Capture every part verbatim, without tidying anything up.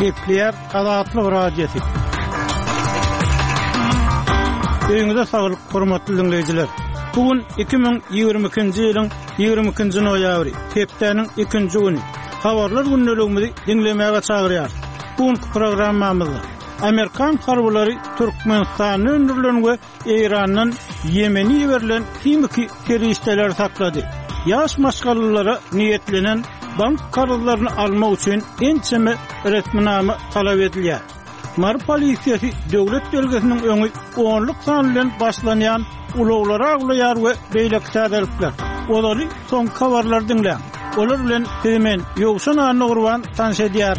Kepler Adatlı Radyosu. Öňüňizde saglyk, hormatly dinleýijiler. Bugün iki bin ýygrimi ikinji ýylyň ýygrimi-nji noýabry, Keplerniň ikinji güni. Habarlar günneligimizi dinlemäge çagyrýar. Bugünkü programmamyzda Amerikan harbylary Türkmenistany öndürilen we Iranyň Ýemeni berilen kimiki terroristler saklady. Ýaş maşgalylara niýetlenen bank kararlaryny almak üçin ençeme öğretmename talap edilýär. Mar polisiýasy döwlet belgesiniň öňü onluk sany bilen başlanýan ulaglara aglaýar we beýleki täzelikler. Olary soň habarlar dinleýär. Olar bilen hemen ýogşan anyny gurban tanşedýär.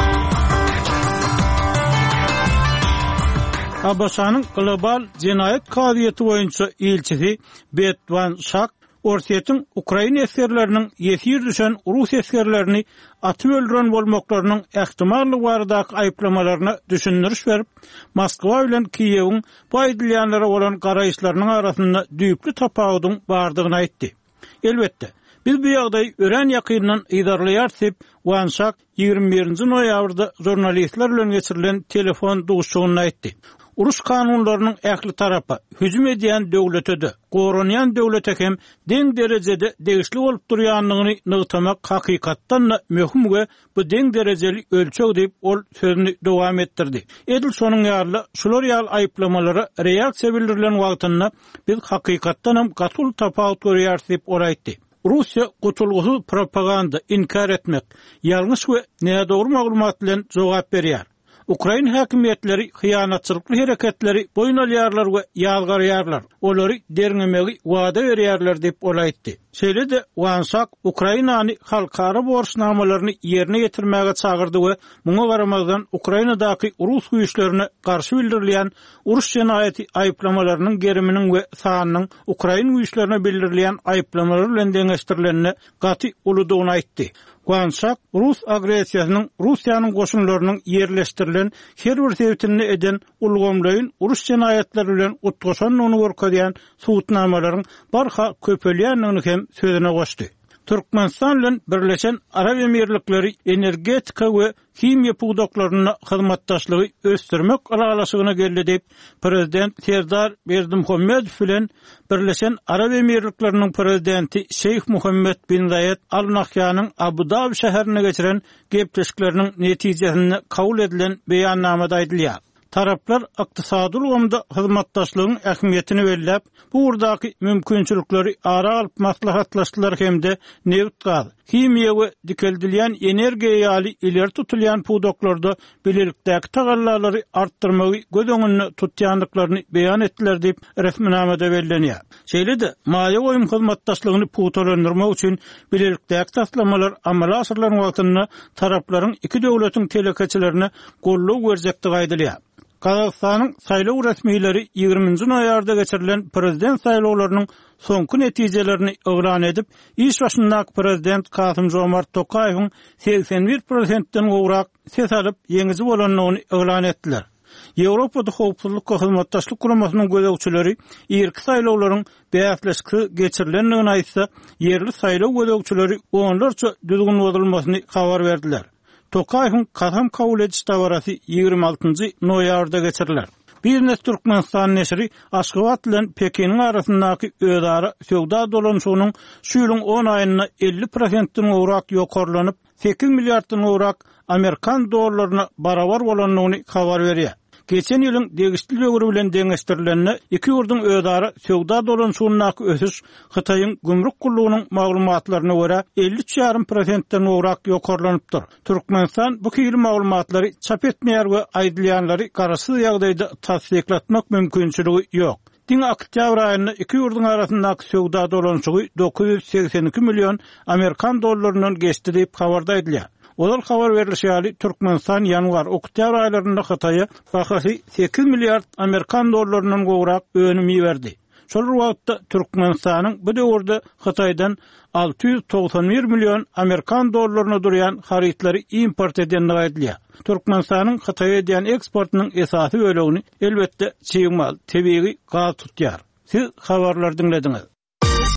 Abasanyň global jinayet kadiýeti boýunça elçisi Betvan Şak Ortiýetiň Ukraina eskerleriniň ýesir düşen Rus eskerlerini atyp öldüren bolmaklarynyň ähtimallygy baradaky aýplamalaryna düşündiriş berip, Moskwa bilen Kiýewiň bu aýdylýanlara bolan garaýşlarynyň arasynda düýpli tapawudyň bardygyny aýtdy. Elbetde, biz bu ýagdaý ören ýakyndan idarlaýar diýip, Wanşak ýygrimi birinji noýabrda jurnalistler bilen geçirilen telefon duşugyny aýtdy. Urus kanunlarynyň ähli tarapy hüjüm edýän döwletede, goranýan döwlete hem deň derejede degişli bolup durýanlygyny nygtamak hakykatdan da möhüm we bu deň derejeli ölçek diýip ol sözüni dowam etdirdi. Edil sonuň ýaly şular ýaly aýplamalara reaksiýa bildirilen wagtynda biz hakykatdan hem gatul tapawut görýär diýip oraýtdy. Russiya gutulgusu propaganda inkar etmek, ýalňyş we nädogry maglumat bilen jogap berýär. Ukraina häkimetleri hyýanatçylykly hereketleri boyun alýarlar we ýalgarýarlar. Olary derňemegi wada berýärler diýip olaýtdy. Şeýle-de Wanşak Ukrainany halkara borçnamalaryny ýerine getirmäge çagyrdy we muňa garamazdan Ukrainadaky Rus güýçlerine garşy bildirilýän uruş jenaýaty aýplamalarynyň geriminiň we sanynyň Ukraina güýçlerine bildirilýän aýplamalary bilen deňeşdirilenini gaty uludygyny aýtdy. Wanşak Rus agresiýasynyň Russiýanyň goşunlarynyň ýerleşdirilen her bir sebäpini eden ulgamlaryň uruş jenaýatlary bilen utgaşanyny görkezýän suwutnamalaryň barha köpelýänligini hem sözüne goşdy. Türkmenistan bilen Birleşen Arab Emirlikleri energetika we kimya puwdaklaryna hyzmatdaşlygy ösdürmek alalaşygyna geldi diýip Prezident Serdar Berdimuhammedow bilen Birleşen Arab Emirlikläriniň prezidenti Şeyh Muhammed bin Zayed Al Nahyanyň Abu Dhabi şäherine geçiren gepleşikleriniň netijesinde kabul edilen beýannamada aýdylýar. Taraplar ykdysady ulgamda hyzmatdaşlygyň ähmiýetini belläp, bu urdaky mümkinçilikleri ara alyp maslahatlaşdylar hemde neft gaz, kimya we dikeldilýän energiýa ýaly ileri tutulýan puwdaklarda bilelikdäki tagallalary artdyrmagy göz öňünde tutýanlyklaryny beýan etdiler diýip resminamada bellenýär. Şeýle-de maýa goýum hyzmatdaşlygyny puwtalandyrmak üçin bilelikdäki taslamalar amala asyrlaryň wagtynda taraplaryň iki döwletiň telekeçilerine golluk berjekdigi aýdylýar. Kazakstanyň saýlaw resmiýetleri ýygrimiňji noýabrda geçirilen prezident saýlawlarynyň soňky netijelerini öwran edip, iş başyndaky prezident Kasym-Jomart Tokaýewiň seksen bir prosentden gowrak ses alyp ýeňiji bolanyny öwran etdiler. Ýewropada howpsuzlyk we hyzmatdaşlyk guramasynyň gözegçileri ýerki saýlawlaryň beýasleşigi geçirilendigini aýtsa, ýerli saýlaw gözegçileri onlarça düzgün bozulmasyny habar berdiler. Tokaýewiň kasam kabul ediş dabarasy ýygrimi altynjy noýabrda geçiriler. Biznes Türkmenistan neşri Aşgabat bilen Pekiniň arasyndaky özara söwda dolanşygynyň şu ýylyň on aýyna elli prosentden gowrak ýokarlanyp sekiz milliarddan gowrak Amerikan dollaryna barabar bolanyny habar berýär. Geçen ýylyň degişli döwri bilen deňeşdirilenine iki ýurduň özara söwda dolanşygynyň ösüş Hytaýyň gümrük gullugynyň maglumatlaryna görä elli üç ýarym prosentden gowrak ýokarlanypdyr. Türkmenistan bu kiýil maglumatlary çap etmeýär we aýdylýanlary garaşsyz ýagdaýda tasdiklatmak mümkinçiligi ýok. Diň oktýabr aýynda iki ýurduň arasyndaky söwda dolanşygy dokuz ýüz seksen iki million Amerikan dollarynyň geçdi diýip habarda aýdylýar. Olar habar berilýär, Türkmenistan ýanwar oktýabr aýlarynda Hytaýa bahasy sekiz milliard Amerikan dollarynyň gowrak önüm ýerdi. Şol wagtda Türkmenistanyň bu döwürde Hytaýdan alty ýüz togsan bir million Amerikan dollaryna durýan harytlary import edendigi aýdylýar. Türkmenistanyň Hytaýa edýän eksportynyň esasy bölegini elbetde çyýmal, tebigy gaz tutýar. Siz habarlar dinlediňiz.